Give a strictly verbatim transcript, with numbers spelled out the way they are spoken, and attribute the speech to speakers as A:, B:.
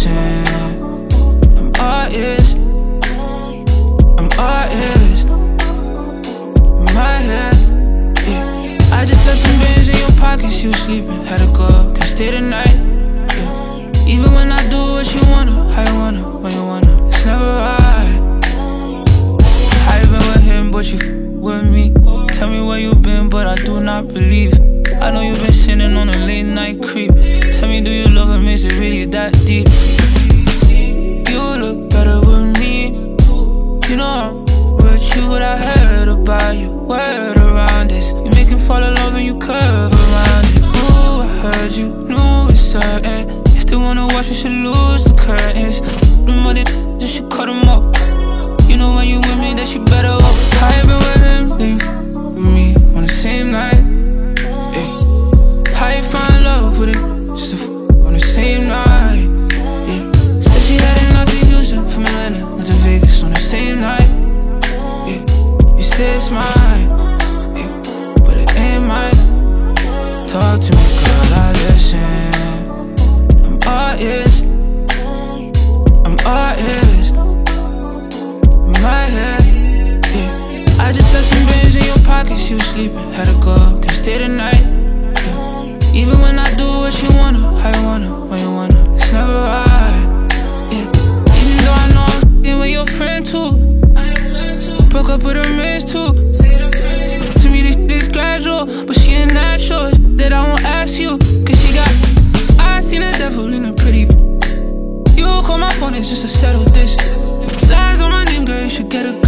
A: listen. I'm all ears. I'm all ears. My head, yeah. I just left some bands in your pockets, you sleeping. Had to go up, can't stay the night, yeah. Even when I do what you wanna, how you wanna, when you wanna, it's never right. I been with him, but you with me. Tell me where you been, but I do not believe. I know you've been sitting on a late night creep. Tell me, do you love him, is it really that deep? You look better with me. You know I'm with you, what I heard about you. Word around this, you make him fall in love and you curve around it. Ooh, I heard you, knew it's certain. If they wanna watch, we should lose the curtains. The money, just should cut them up. You know when you with me, that you better up. I been with him, leave with me on the same night, yeah. How you find love with it, just a f on the same night, yeah. Said she had enough to Houston, from Atlanta to Vegas on the same night, yeah. You say it's mine, yeah, but it ain't mine. Talk to me, girl, I listen. I'm all ears. I'm all ears. My head, yeah. I just left some bands in your pockets, you sleeping. Had to go up, can't stay the night, yeah. Even when I do what you wanna, how you wanna, when you wanna, it's never right, yeah. Even though I know I'm f***ing with your friend too, broke up with her mans too. To me this shit is gradual, but she ain't that sure that I won't ask you. Cause she got, I seen the devil in a pretty. You call my phone, it's just to settle this. Lies on my name, girl, you should get a